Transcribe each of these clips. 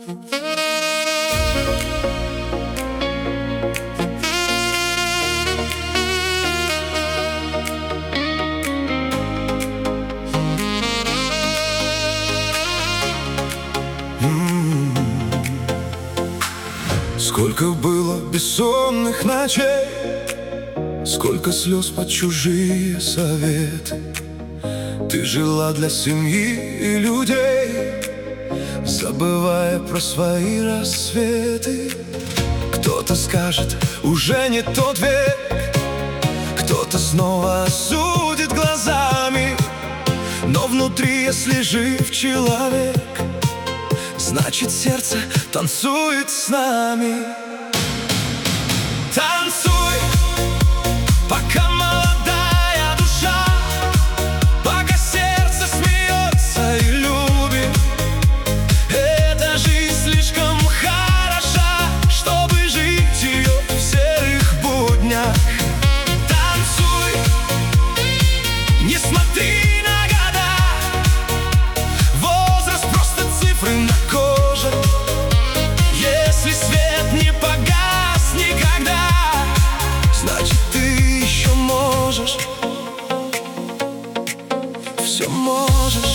Сколько было бессонных ночей, сколько слез под чужие советы. Ты жила для семьи и людей, забывая про свои рассветы. Кто-то скажет, уже не тот век, кто-то снова осудит глазами. Но внутри, если жив человек, значит, сердце танцует с нами. Танцуй, пока молодая душа, пока сердце смеется и любит. Эта жизнь слишком хороша, чтобы жить ее в серых буднях. Танцуй, не смотри на года, возраст просто цифры на коже. Если свет не погас никогда, значит, ты еще можешь, все можешь.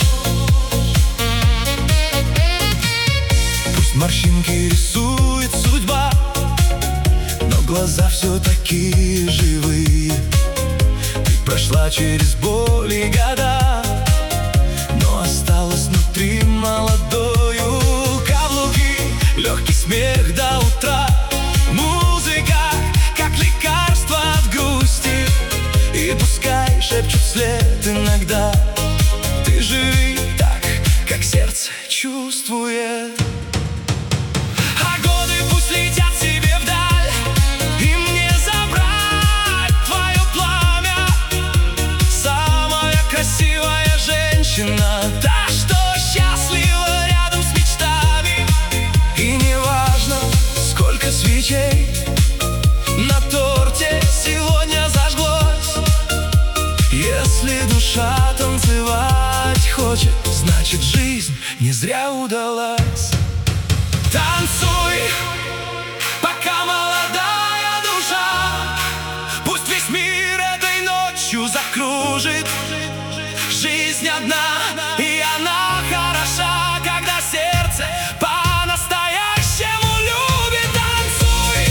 Пусть морщинки рисует судьба, но глаза все такие живые. Ты прошла через боль и года, но осталась внутри молодою. Каблуки, легкий смех до утра, музыка, как лекарство от грусти. И пускай шепчут вслед иногда, ты живи так, как сердце чувствует. А годы пусть летят себе вдаль, им не забрать твое пламя. Самая красивая женщина, та, что счастлива рядом с мечтами. И не важно, сколько свечей на торте сегодня зажглось. Если душа танцевать хочет, значит, жизнь не зря удалась. Танцуй, пока молодая душа, пусть весь мир этой ночью закружит. Жизнь одна, и она хороша, когда сердце по-настоящему любит. Танцуй,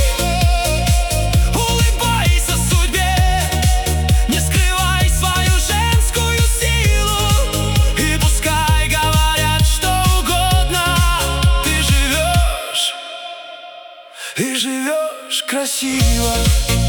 улыбайся судьбе, не скрывай свою женскую силу. И пускай говорят что угодно, ты живешь красиво.